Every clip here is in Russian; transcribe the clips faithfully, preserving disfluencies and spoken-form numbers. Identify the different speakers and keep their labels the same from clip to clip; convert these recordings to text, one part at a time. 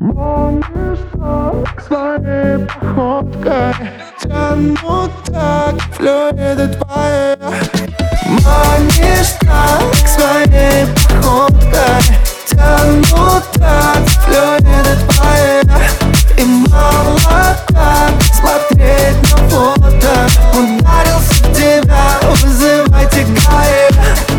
Speaker 1: Манишь так своей походкой, тяну так флюиды твои. Манишь так своей походкой, тяну так флюиды твои. И мало так смотреть на фото. Ударился в тебя, вызывайте ГАИ.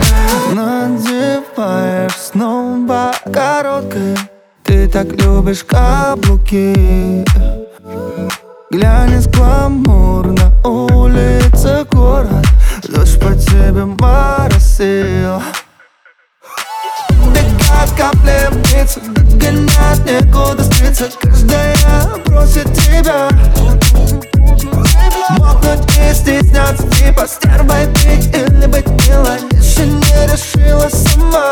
Speaker 1: Надеваешь снова короткое, ты так любишь каблуки. Глянец гламур на улице город, дождь по тебе моросил. Бегают капли вниз, догонять некуда скрыться. Каждая просит тебя мокнуть и стесняться, типа стервой быть или быть милой. Еще не решила сама.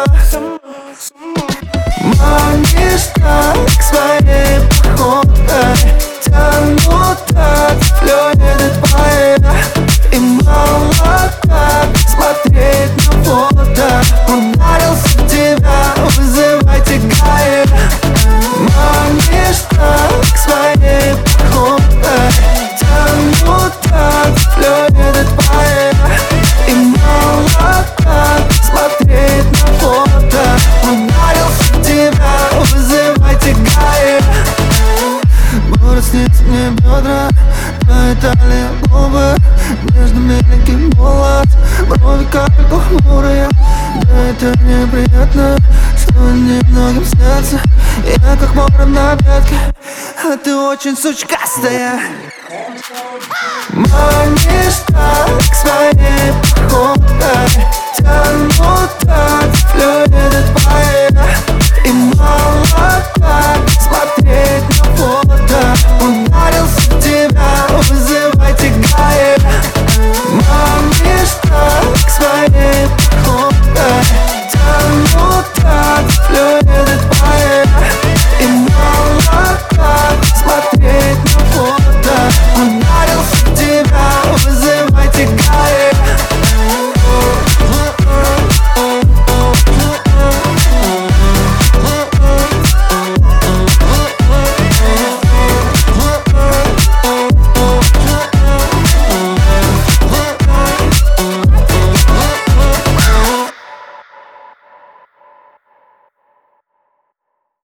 Speaker 1: Манишь так своей походкой, тяну так флюиды твои. И мало так смотреть на фото. Ударился в тебя, вызывайте ГАИ. Манишь так своей походкой, тяну так флюиды твои. И мало так смотреть на фото. Ударился в тебя, вызывайте ГАИ. Будут сниться мне бедра, твои талия, губы, между миленький булат, брови капельку хмурые. Да это неприятно, что немногим снятся. Я как мором на ветке, а ты очень сучкастая. Манишь так своей походкой, тяну так флюиды твои. И мало так